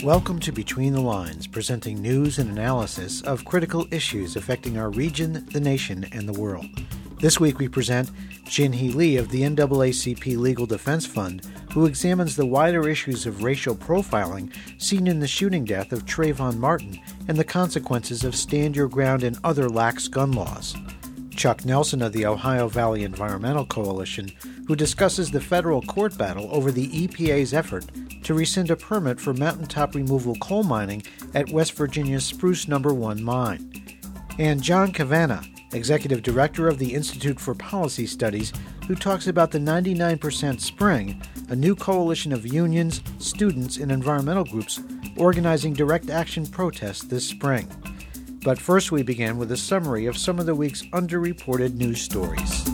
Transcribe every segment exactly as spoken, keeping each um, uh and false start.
Welcome to Between the Lines, presenting news and analysis of critical issues affecting our region, the nation, and the world. This week we present Jin-Hee Lee of the N double A C P Legal Defense Fund, who examines the wider issues of racial profiling seen in the shooting death of Trayvon Martin and the consequences of stand your ground and other lax gun laws. Chuck Nelson of the Ohio Valley Environmental Coalition, who discusses the federal court battle over the E P A's effort to rescind a permit for mountaintop removal coal mining at West Virginia's Spruce Number One mine. And John Cavanagh, Executive Director of the Institute for Policy Studies, who talks about the ninety-nine percent Spring, a new coalition of unions, students, and environmental groups organizing direct action protests this spring. But first we begin with a summary of some of the week's underreported news stories.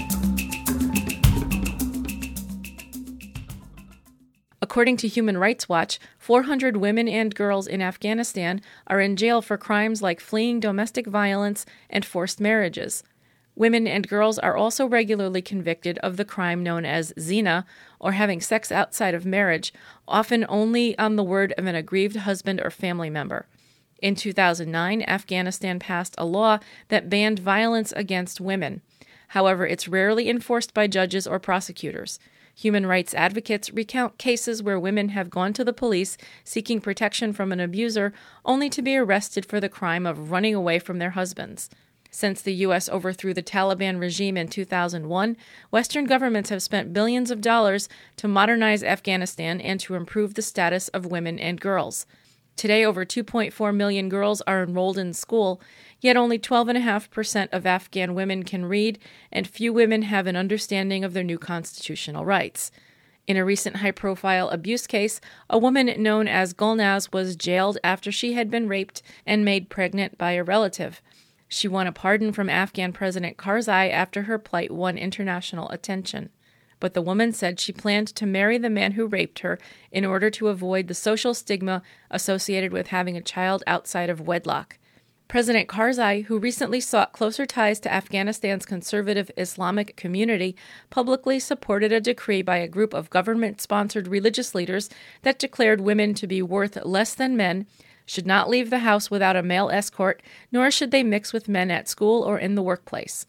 According to Human Rights Watch, four hundred women and girls in Afghanistan are in jail for crimes like fleeing domestic violence and forced marriages. Women and girls are also regularly convicted of the crime known as zina, or having sex outside of marriage, often only on the word of an aggrieved husband or family member. In two thousand nine, Afghanistan passed a law that banned violence against women. However, it's rarely enforced by judges or prosecutors. Human rights advocates recount cases where women have gone to the police seeking protection from an abuser only to be arrested for the crime of running away from their husbands. Since the U S overthrew the Taliban regime in two thousand one, Western governments have spent billions of dollars to modernize Afghanistan and to improve the status of women and girls. Today, over two point four million girls are enrolled in school, yet only twelve point five percent of Afghan women can read, and few women have an understanding of their new constitutional rights. In a recent high-profile abuse case, a woman known as Gulnaz was jailed after she had been raped and made pregnant by a relative. She won a pardon from Afghan President Karzai after her plight won international attention. But the woman said she planned to marry the man who raped her in order to avoid the social stigma associated with having a child outside of wedlock. President Karzai, who recently sought closer ties to Afghanistan's conservative Islamic community, publicly supported a decree by a group of government-sponsored religious leaders that declared women to be worth less than men, should not leave the house without a male escort, nor should they mix with men at school or in the workplace.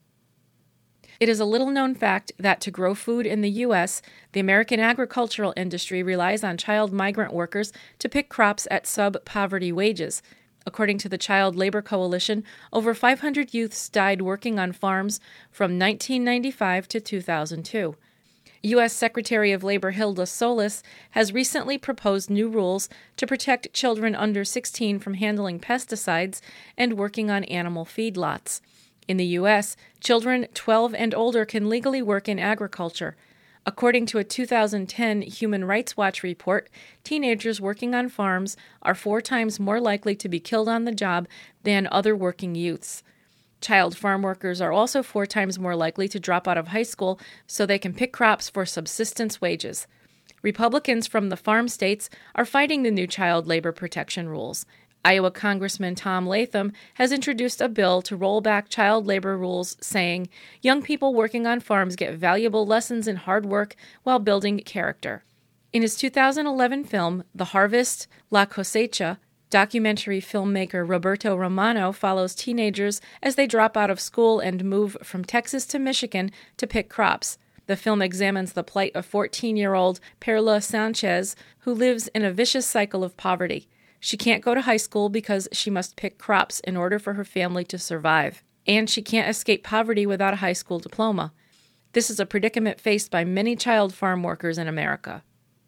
It is a little-known fact that to grow food in the U S, the American agricultural industry relies on child migrant workers to pick crops at sub-poverty wages. According to the Child Labor Coalition, over five hundred youths died working on farms from nineteen ninety-five to two thousand two. U S Secretary of Labor Hilda Solis has recently proposed new rules to protect children under sixteen from handling pesticides and working on animal feedlots. In the U S, children twelve and older can legally work in agriculture. According to a two thousand ten Human Rights Watch report, teenagers working on farms are four times more likely to be killed on the job than other working youths. Child farm workers are also four times more likely to drop out of high school so they can pick crops for subsistence wages. Republicans from the farm states are fighting the new child labor protection rules. Iowa Congressman Tom Latham has introduced a bill to roll back child labor rules, saying, young people working on farms get valuable lessons in hard work while building character. In his two thousand eleven film, The Harvest, La Cosecha, documentary filmmaker Roberto Romano follows teenagers as they drop out of school and move from Texas to Michigan to pick crops. The film examines the plight of fourteen-year-old Perla Sanchez, who lives in a vicious cycle of poverty. She can't go to high school because she must pick crops in order for her family to survive. And she can't escape poverty without a high school diploma. This is a predicament faced by many child farm workers in America.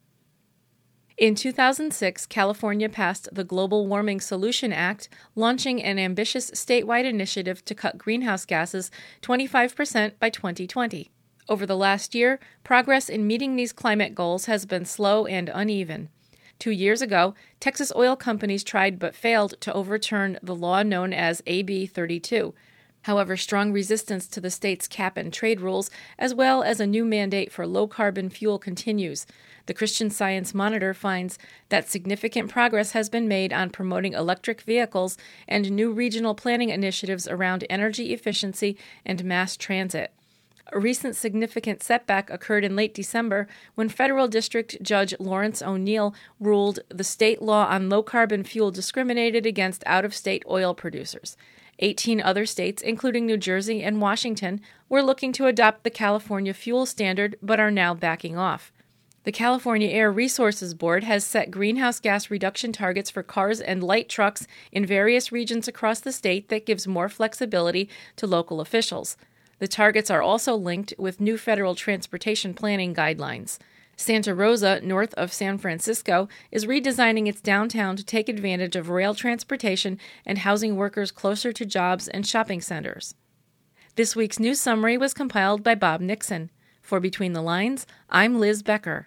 In two thousand six, California passed the Global Warming Solution Act, launching an ambitious statewide initiative to cut greenhouse gases twenty-five percent by twenty twenty. Over the last year, progress in meeting these climate goals has been slow and uneven. Two years ago, Texas oil companies tried but failed to overturn the law known as A B thirty-two. However, strong resistance to the state's cap-and-trade rules, as well as a new mandate for low-carbon fuel, continues. The Christian Science Monitor finds that significant progress has been made on promoting electric vehicles and new regional planning initiatives around energy efficiency and mass transit. A recent significant setback occurred in late December when Federal District Judge Lawrence O'Neill ruled the state law on low-carbon fuel discriminated against out-of-state oil producers. Eighteen other states, including New Jersey and Washington, were looking to adopt the California fuel standard but are now backing off. The California Air Resources Board has set greenhouse gas reduction targets for cars and light trucks in various regions across the state that gives more flexibility to local officials. The targets are also linked with new federal transportation planning guidelines. Santa Rosa, north of San Francisco, is redesigning its downtown to take advantage of rail transportation and housing workers closer to jobs and shopping centers. This week's news summary was compiled by Bob Nixon. For Between the Lines, I'm Liz Becker.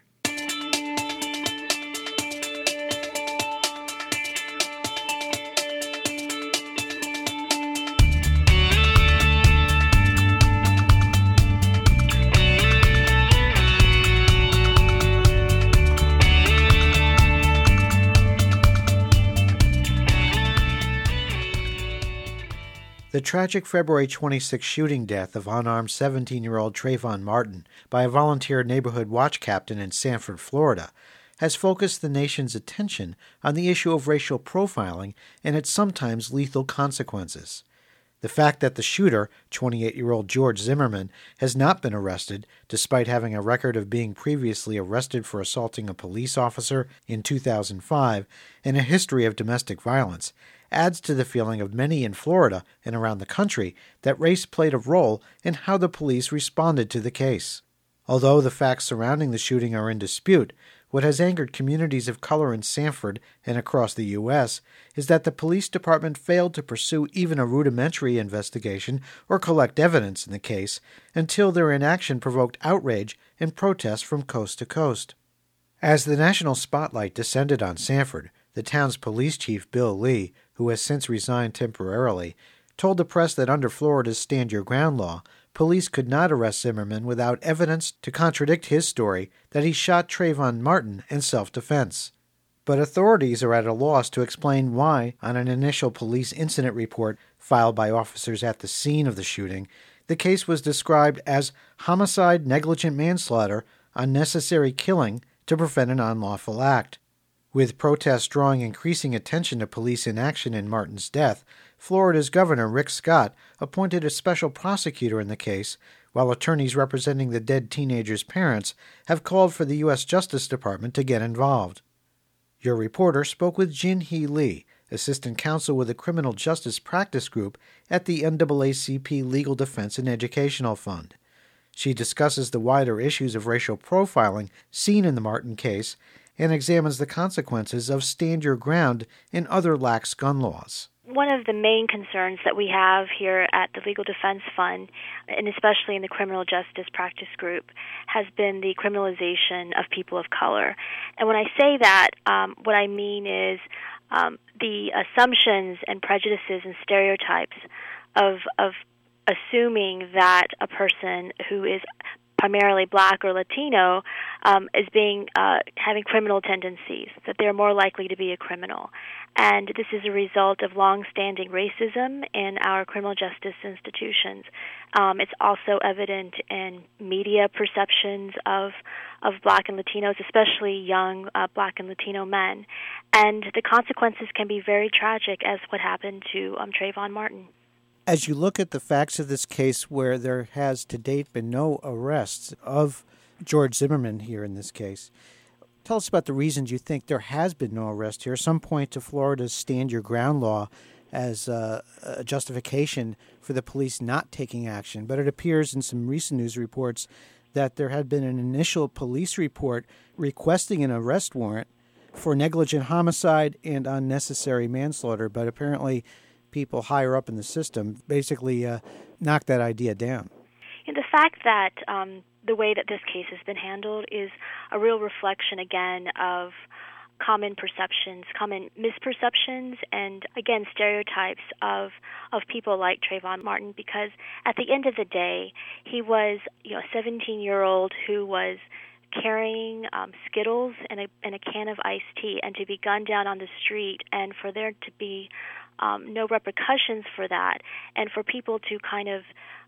The tragic February twenty-sixth shooting death of unarmed seventeen-year-old Trayvon Martin by a volunteer neighborhood watch captain in Sanford, Florida, has focused the nation's attention on the issue of racial profiling and its sometimes lethal consequences. The fact that the shooter, twenty-eight-year-old George Zimmerman, has not been arrested, despite having a record of being previously arrested for assaulting a police officer in two thousand five and a history of domestic violence, adds to the feeling of many in Florida and around the country that race played a role in how the police responded to the case. Although the facts surrounding the shooting are in dispute, what has angered communities of color in Sanford and across the U S is that the police department failed to pursue even a rudimentary investigation or collect evidence in the case until their inaction provoked outrage and protest from coast to coast. As the national spotlight descended on Sanford, the town's police chief, Bill Lee, who has since resigned temporarily, told the press that under Florida's Stand Your Ground law, police could not arrest Zimmerman without evidence to contradict his story that he shot Trayvon Martin in self-defense. But authorities are at a loss to explain why, on an initial police incident report filed by officers at the scene of the shooting, the case was described as homicide, negligent manslaughter, unnecessary killing to prevent an unlawful act. With protests drawing increasing attention to police inaction in Martin's death, Florida's Governor Rick Scott appointed a special prosecutor in the case, while attorneys representing the dead teenager's parents have called for the U S Justice Department to get involved. Your reporter spoke with Jin-Hee Lee, assistant counsel with the Criminal Justice Practice Group at the N double A C P Legal Defense and Educational Fund. She discusses the wider issues of racial profiling seen in the Martin case and examines the consequences of Stand Your Ground and other lax gun laws. One of the main concerns that we have here at the Legal Defense Fund, and especially in the Criminal Justice Practice Group, has been the criminalization of people of color. And when I say that, um, what I mean is um, the assumptions and prejudices and stereotypes of, of assuming that a person who is primarily black or Latino, um, is being uh, having criminal tendencies, that they're more likely to be a criminal. And this is a result of long-standing racism in our criminal justice institutions. Um, it's also evident in media perceptions of of black and Latinos, especially young uh, black and Latino men. And the consequences can be very tragic, as what happened to um, Trayvon Martin. As you look at the facts of this case where there has to date been no arrests of George Zimmerman here in this case, tell us about the reasons you think there has been no arrest here. Some point to Florida's Stand Your Ground law as a, a justification for the police not taking action, but it appears in some recent news reports that there had been an initial police report requesting an arrest warrant for negligent homicide and unnecessary manslaughter, but apparently people higher up in the system basically uh, knocked that idea down. You know, the fact that um, the way that this case has been handled is a real reflection, again, of common perceptions, common misperceptions, and, again, stereotypes of of people like Trayvon Martin, because at the end of the day, he was, you know, a seventeen-year-old who was carrying um, Skittles and a, and a can of iced tea, and to be gunned down on the street, and for there to be um, no repercussions for that, and for people to kind of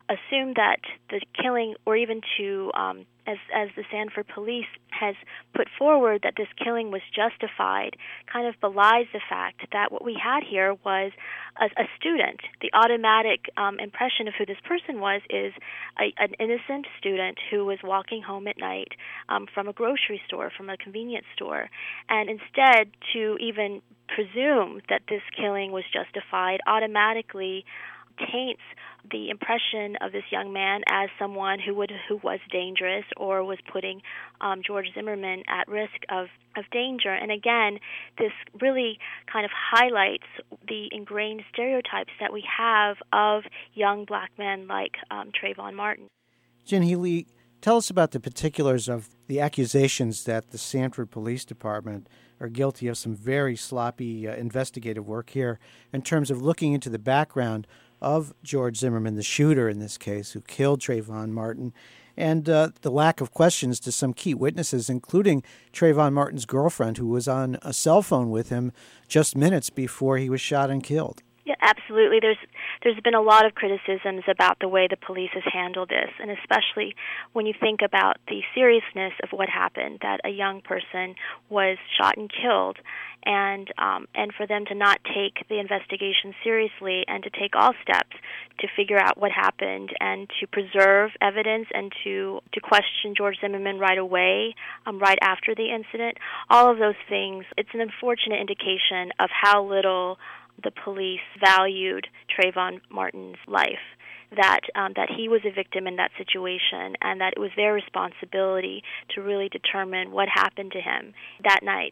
assume that the killing, or even to, um, as as the Sanford police has put forward, that this killing was justified, kind of belies the fact that what we had here was a, a student. The automatic um, impression of who this person was is a, an innocent student who was walking home at night um, from a grocery store, from a convenience store, and instead to even presume that this killing was justified automatically taints the impression of this young man as someone who would who was dangerous or was putting um, George Zimmerman at risk of, of danger. And again, this really kind of highlights the ingrained stereotypes that we have of young black men like um, Trayvon Martin. Jinhee Lee, tell us about the particulars of the accusations that the Sanford Police Department are guilty of some very sloppy uh, investigative work here in terms of looking into the background of George Zimmerman, the shooter in this case, who killed Trayvon Martin, and uh, the lack of questions to some key witnesses, including Trayvon Martin's girlfriend, who was on a cell phone with him just minutes before he was shot and killed. Yeah, absolutely. There's there's been a lot of criticisms about the way the police has handled this, and especially when you think about the seriousness of what happened, that a young person was shot and killed, and um, and for them to not take the investigation seriously and to take all steps to figure out what happened and to preserve evidence and to, to question George Zimmerman right away, um, right after the incident, all of those things, it's an unfortunate indication of how little the police valued Trayvon Martin's life, that um, that he was a victim in that situation, and that it was their responsibility to really determine what happened to him that night.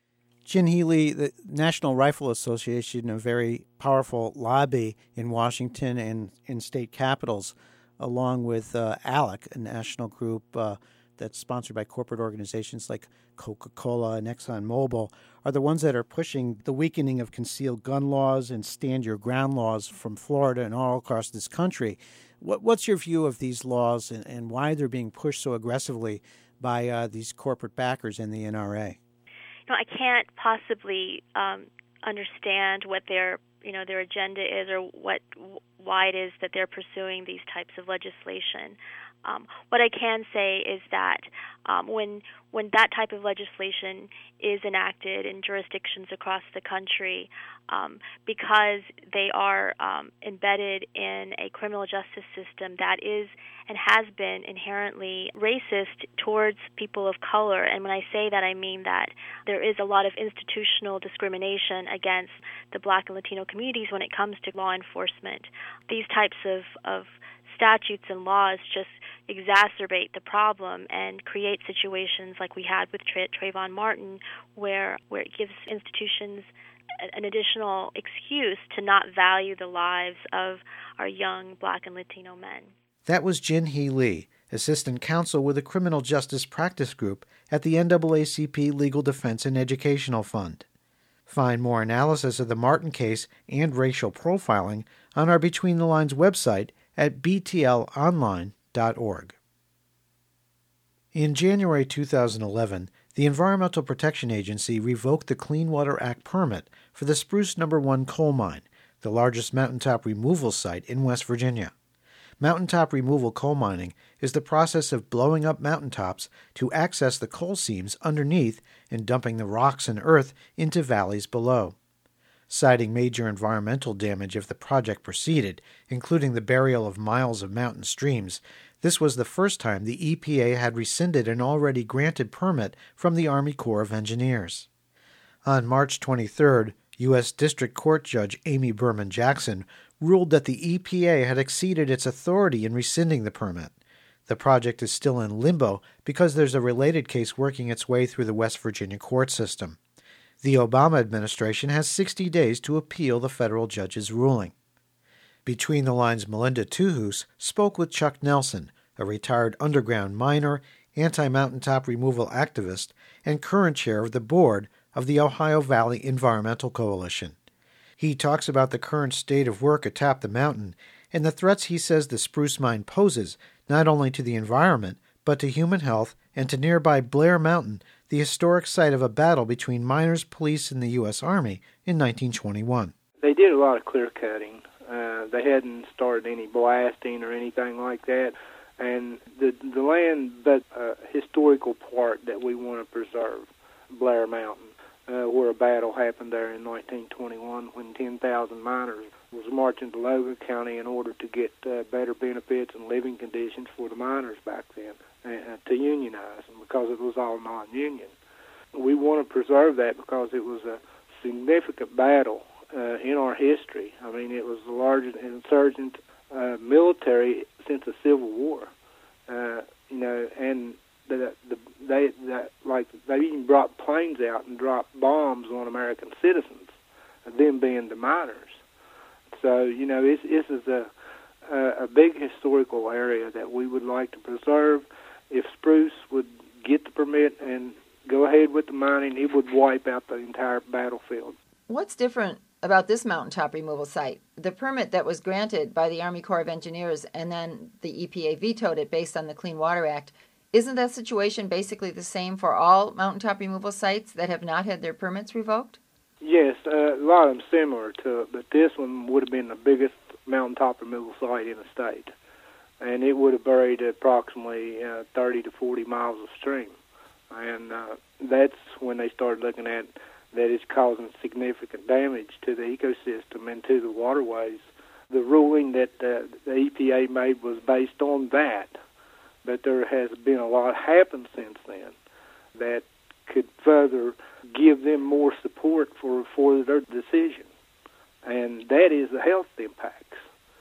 Jinhee Lee, the National Rifle Association, a very powerful lobby in Washington and in state capitals, along with uh, ALEC, a national group uh, that's sponsored by corporate organizations like Coca-Cola and ExxonMobil, are the ones that are pushing the weakening of concealed gun laws and stand your ground laws from Florida and all across this country. What, what's your view of these laws and, and why they're being pushed so aggressively by uh, these corporate backers in the N R A? You know, I can't possibly um, understand what their you know their agenda is or what why it is that they're pursuing these types of legislation. Um, what I can say is that um, when when that type of legislation is enacted in jurisdictions across the country, um, because they are um, embedded in a criminal justice system that is and has been inherently racist towards people of color. And when I say that, I mean that there is a lot of institutional discrimination against the Black and Latino communities when it comes to law enforcement. These types of, of statutes and laws just exacerbate the problem and create situations like we had with Tra- Trayvon Martin, where where it gives institutions an additional excuse to not value the lives of our young Black and Latino men. That was Jinhee Lee, Assistant Counsel with the Criminal Justice Practice Group at the N double A C P Legal Defense and Educational Fund. Find more analysis of the Martin case and racial profiling on our Between the Lines website at b t l online dot org. In January two thousand eleven, the Environmental Protection Agency revoked the Clean Water Act permit for the Spruce Number One coal mine, the largest mountaintop removal site in West Virginia. Mountaintop removal coal mining is the process of blowing up mountaintops to access the coal seams underneath and dumping the rocks and earth into valleys below. Citing major environmental damage if the project proceeded, including the burial of miles of mountain streams, this was the first time the E P A had rescinded an already granted permit from the Army Corps of Engineers. On March twenty-third, U S District Court Judge Amy Berman Jackson ruled that the E P A had exceeded its authority in rescinding the permit. The project is still in limbo because there's a related case working its way through the West Virginia court system. The Obama administration has sixty days to appeal the federal judge's ruling. Between the Lines' Melinda Tuhus spoke with Chuck Nelson, a retired underground miner, anti-mountaintop removal activist, and current chair of the board of the Ohio Valley Environmental Coalition. He talks about the current state of work atop the mountain and the threats he says the spruce mine poses not only to the environment, but to human health and to nearby Blair Mountain, the historic site of a battle between miners, police, and the U S Army in nineteen twenty-one. They did a lot of clear cutting Uh, they hadn't started any blasting or anything like that. And the the land, but a historical part that we want to preserve, Blair Mountain, uh, where a battle happened there in nineteen twenty-one when ten thousand miners was marching to Logan County in order to get uh, better benefits and living conditions for the miners back then, uh, to unionize them because it was all non-union. We want to preserve that because it was a significant battle uh, in our history. I mean, it was the largest insurgent uh, military since the Civil War, uh, you know, and the, the, they the, like they even brought planes out and dropped bombs on American citizens, them being the miners. So, you know, this, this is a, a a big historical area that we would like to preserve. If Spruce would get the permit and go ahead with the mining, it would wipe out the entire battlefield. What's different about this mountaintop removal site? The permit that was granted by the Army Corps of Engineers and then the E P A vetoed it based on the Clean Water Act. Isn't that situation basically the same for all mountaintop removal sites that have not had their permits revoked? Yes, uh, a lot of them similar to it, but this one would have been the biggest mountaintop removal site in the state. And it would have buried approximately uh, thirty to forty miles of stream. And uh, that's when they started looking at that it's causing significant damage to the ecosystem and to the waterways. The ruling that uh, the E P A made was based on that, but there has been a lot happened since then that could further give them more support for, for their decision, and that is the health impacts.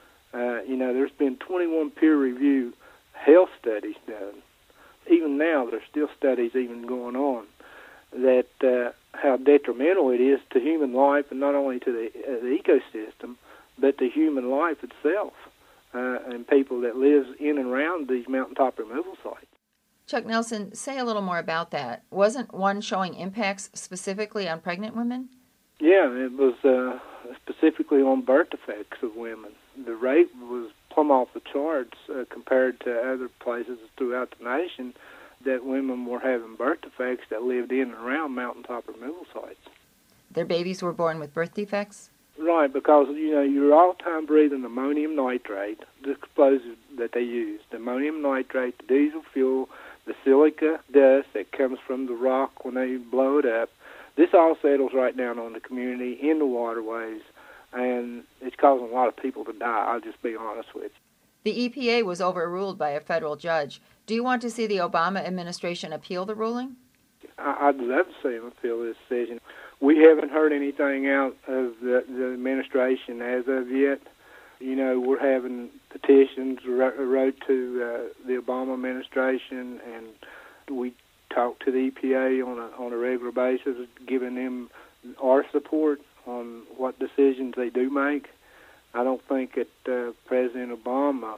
Uh, you know, there's been twenty-one peer-reviewed health studies done. Even now, there's still studies even going on that uh, how detrimental it is to human life, and not only to the, uh, the ecosystem, but to human life itself, uh, and people that live in and around these mountaintop removal sites. Chuck Nelson, say a little more about that. Wasn't one showing impacts specifically on pregnant women? Yeah, it was uh, specifically on birth defects of women. The rate was plumb off the charts uh, compared to other places throughout the nation that women were having birth defects that lived in and around mountaintop removal sites. Their babies were born with birth defects? Right, because, you know, you're all the time breathing ammonium nitrate, the explosive that they use, the ammonium nitrate, the diesel fuel, the silica dust that comes from the rock when they blow it up. This all settles right down on the community, in the waterways, and it's causing a lot of people to die, I'll just be honest with you. The E P A was overruled by a federal judge. Do you want to see the Obama administration appeal the ruling? I'd love to see them appeal this decision. We haven't heard anything out of the, the administration as of yet. You know, we're having petitions wrote to uh, the Obama administration, and we talk to the E P A on a on a regular basis, giving them our support on what decisions they do make. I don't think that uh, President Obama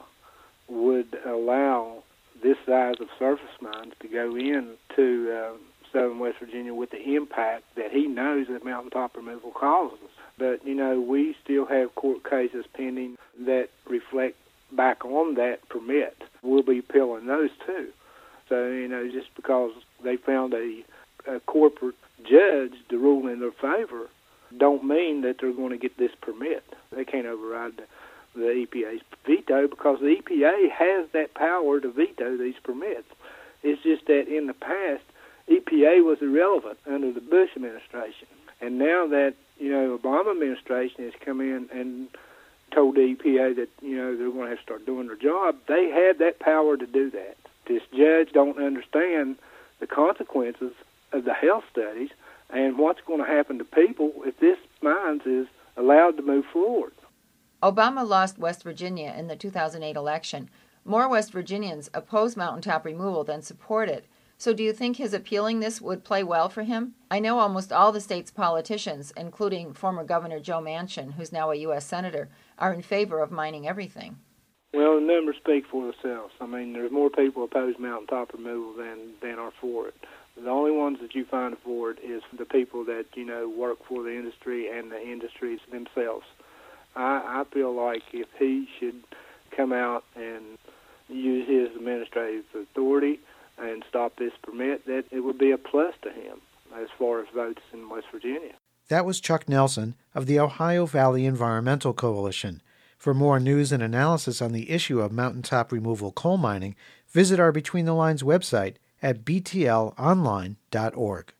would allow this size of surface mines to go into uh, southern West Virginia with the impact that he knows that mountaintop removal causes. But, you know, we still have court cases pending that reflect back on that permit. We'll be appealing those too. So, you know, just because they found a, a corporate judge to rule in their favor don't mean that they're going to get this permit. They can't override the, the E P A's veto because the E P A has that power to veto these permits. It's just that in the past, E P A was irrelevant under the Bush administration. And now that, you know, Obama administration has come in and told the E P A that, you know, they're going to have to start doing their job, they have that power to do that. This judge don't understand the consequences of the health studies and what's going to happen to people if this mines is allowed to move forward. Obama lost West Virginia in the two thousand eight election. More West Virginians oppose mountaintop removal than support it. So do you think his appealing this would play well for him? I know almost all the state's politicians, including former Governor Joe Manchin, who's now a U S Senator, are in favor of mining everything. Well, the numbers speak for themselves. I mean, there's more people oppose mountaintop removal than, than are for it. The only ones that you find for it is the people that, you know, work for the industry and the industries themselves. I, I feel like if he should come out and use his administrative authority and stop this permit, that it would be a plus to him as far as votes in West Virginia. That was Chuck Nelson of the Ohio Valley Environmental Coalition. For more news and analysis on the issue of mountaintop removal coal mining, visit our Between the Lines website at b t l online dot org.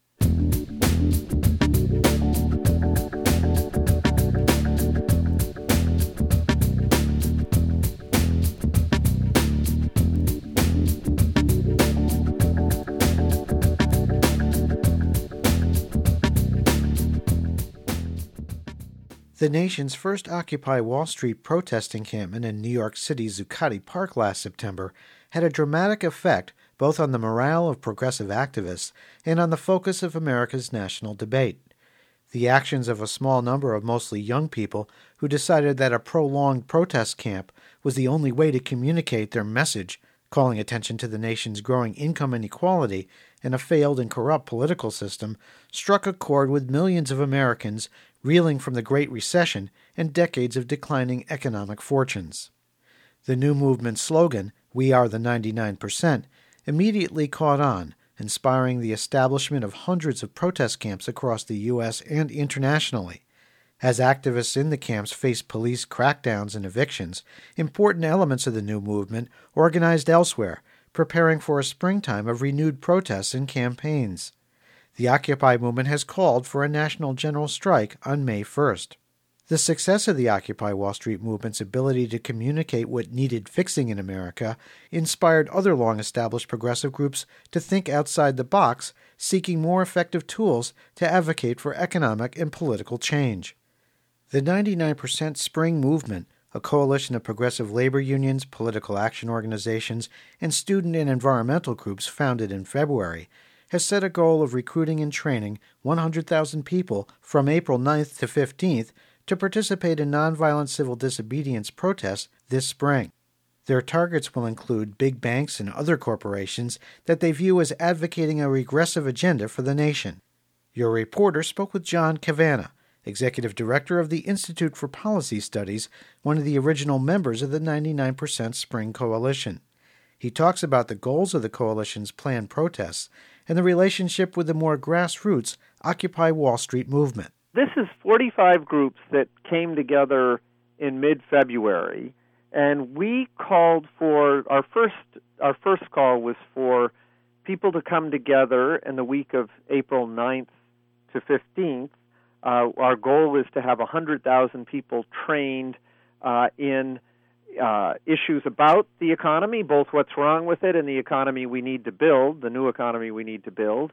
The nation's first Occupy Wall Street protest encampment in New York City's Zuccotti Park last September had a dramatic effect both on the morale of progressive activists and on the focus of America's national debate. The actions of a small number of mostly young people who decided that a prolonged protest camp was the only way to communicate their message, calling attention to the nation's growing income inequality and a failed and corrupt political system, struck a chord with millions of Americans reeling from the Great Recession and decades of declining economic fortunes. The new movement's slogan, "We are the ninety-nine percent," immediately caught on, inspiring the establishment of hundreds of protest camps across the U S and internationally. As activists in the camps faced police crackdowns and evictions, important elements of the new movement organized elsewhere, preparing for a springtime of renewed protests and campaigns. The Occupy movement has called for a national general strike on May first. The success of the Occupy Wall Street movement's ability to communicate what needed fixing in America inspired other long-established progressive groups to think outside the box, seeking more effective tools to advocate for economic and political change. The ninety-nine percent Spring Movement, a coalition of progressive labor unions, political action organizations, and student and environmental groups founded in February, has set a goal of recruiting and training one hundred thousand people from April ninth to fifteenth to participate in nonviolent civil disobedience protests this spring. Their targets will include big banks and other corporations that they view as advocating a regressive agenda for the nation. Your reporter spoke with John Cavanagh, Executive Director of the Institute for Policy Studies, one of the original members of the ninety-nine percent Spring Coalition. He talks about the goals of the coalition's planned protests and the relationship with the more grassroots Occupy Wall Street movement. This is forty-five groups that came together in mid-February, and we called for, our first our first call was for people to come together in the week of April ninth to fifteenth. Uh, our goal is to have one hundred thousand people trained uh, in uh, issues about the economy, both what's wrong with it and the economy we need to build, the new economy we need to build.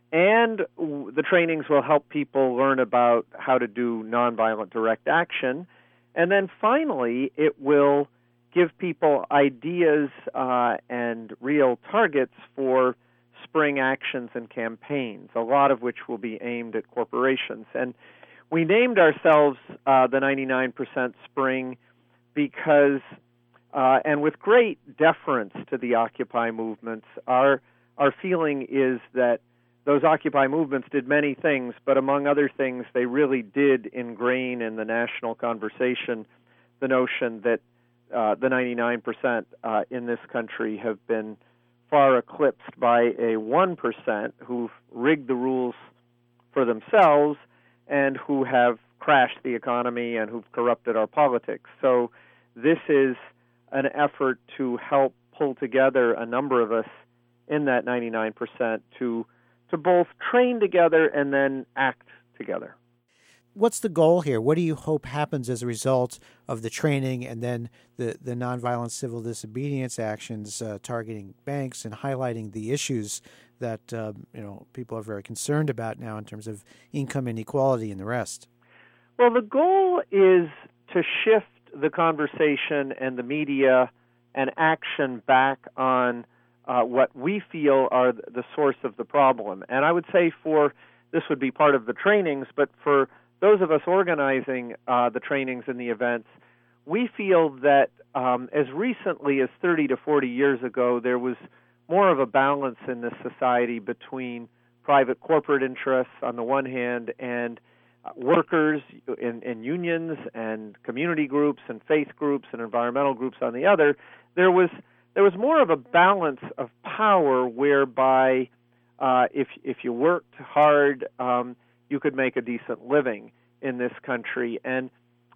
And w- the trainings will help people learn about how to do nonviolent direct action. And then finally, it will give people ideas uh, and real targets for spring actions and campaigns, a lot of which will be aimed at corporations. And we named ourselves uh, the ninety-nine percent Spring because, uh, and with great deference to the Occupy movements, our our feeling is that those Occupy movements did many things, but among other things, they really did ingrain in the national conversation the notion that uh, the ninety-nine percent uh, in this country have been far eclipsed by a one percent who've rigged the rules for themselves and who have crashed the economy and who've corrupted our politics. So this is an effort to help pull together a number of us in that ninety-nine percent to to both train together and then act together. What's the goal here? What do you hope happens as a result of the training and then the, the nonviolent civil disobedience actions uh, targeting banks and highlighting the issues that uh, you know people are very concerned about now in terms of income inequality and the rest? Well, the goal is to shift the conversation and the media and action back on uh, what we feel are the source of the problem. And I would say for, this would be part of the trainings, but for those of us organizing uh, the trainings and the events, we feel that um, as recently as thirty to forty years ago, there was more of a balance in this society between private corporate interests on the one hand and uh, workers in, in unions and community groups and faith groups and environmental groups on the other. There was there was more of a balance of power whereby uh, if if you worked hard, um, you could make a decent living in this country. And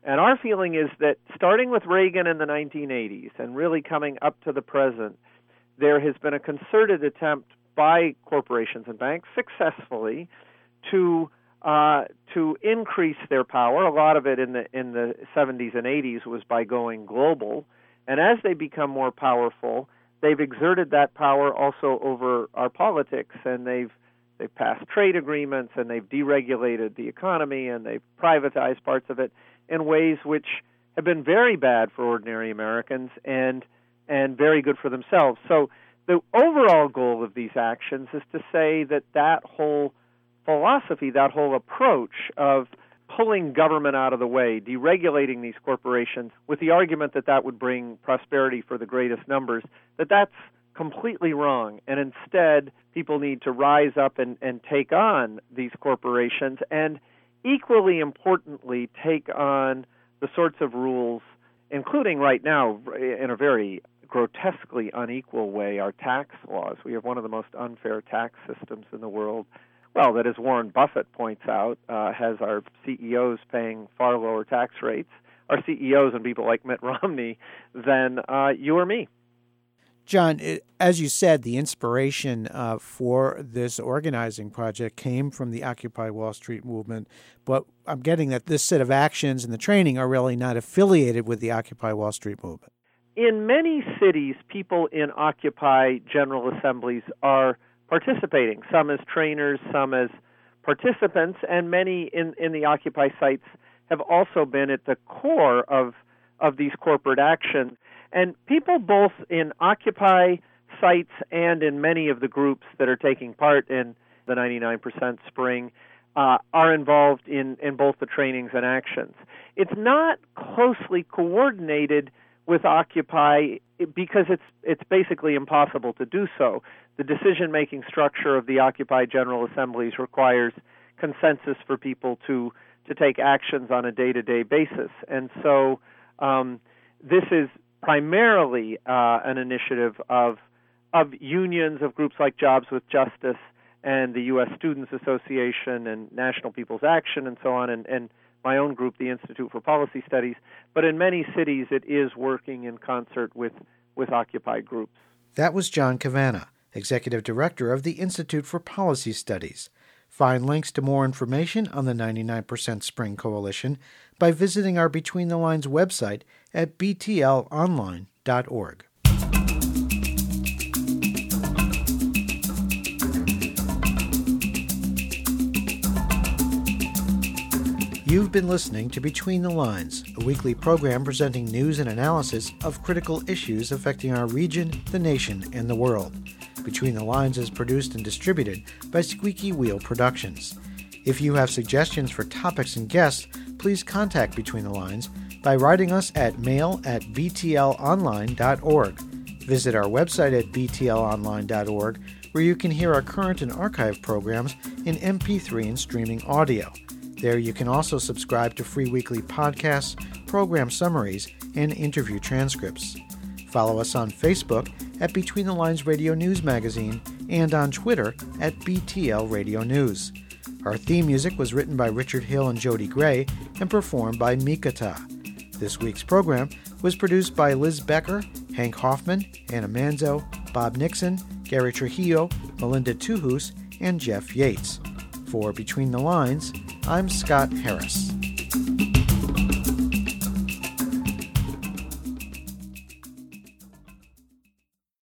And our feeling is that starting with Reagan in the nineteen eighties and really coming up to the present, there has been a concerted attempt by corporations and banks successfully to uh, to increase their power. A lot of it in the in the seventies and eighties was by going global. And as they become more powerful, they've exerted that power also over our politics, and they've they've passed trade agreements, and they've deregulated the economy, and they've privatized parts of it in ways which have been very bad for ordinary Americans and and very good for themselves. So the overall goal of these actions is to say that that whole philosophy, that whole approach of pulling government out of the way, deregulating these corporations with the argument that that would bring prosperity for the greatest numbers, that that's completely wrong. And instead, people need to rise up and, and take on these corporations and equally importantly, take on the sorts of rules, including right now, in a very grotesquely unequal way, our tax laws. We have one of the most unfair tax systems in the world. Well, that, as Warren Buffett points out, uh, has our C E Os paying far lower tax rates, our C E Os and people like Mitt Romney, than uh, you or me. John, it, as you said, the inspiration uh, for this organizing project came from the Occupy Wall Street movement, but I'm getting that this set of actions and the training are really not affiliated with the Occupy Wall Street movement. In many cities, people in Occupy General Assemblies are participating, some as trainers, some as participants, and many in, in the Occupy sites have also been at the core of, of these corporate actions. And people both in Occupy sites and in many of the groups that are taking part in the ninety-nine percent Spring uh, are involved in, in both the trainings and actions. It's not closely coordinated with Occupy because it's it's basically impossible to do so. The decision-making structure of the Occupy General Assemblies requires consensus for people to, to take actions on a day-to-day basis. And so um, this is primarily uh, an initiative of of unions, of groups like Jobs with Justice and the U S Students Association and National People's Action and so on, and, and my own group, the Institute for Policy Studies. But in many cities, it is working in concert with, with Occupy groups. That was John Cavanagh, Executive Director of the Institute for Policy Studies. Find links to more information on the ninety-nine percent Spring Coalition by visiting our Between the Lines website at b t l online dot org. You've been listening to Between the Lines, a weekly program presenting news and analysis of critical issues affecting our region, the nation, and the world. Between the Lines is produced and distributed by Squeaky Wheel Productions. If you have suggestions for topics and guests, please contact Between the Lines by writing us at mail at b t l online dot org. Visit our website at b t l online dot org, where you can hear our current and archive programs in M P three and streaming audio. There you can also subscribe to free weekly podcasts, program summaries, and interview transcripts. Follow us on Facebook at Between the Lines Radio News Magazine and on Twitter at B T L Radio News. Our theme music was written by Richard Hill and Jody Gray and performed by Mikata. This week's program was produced by Liz Becker, Hank Hoffman, Anna Manzo, Bob Nixon, Gary Trujillo, Melinda Tuhus, and Jeff Yates. For Between the Lines, I'm Scott Harris.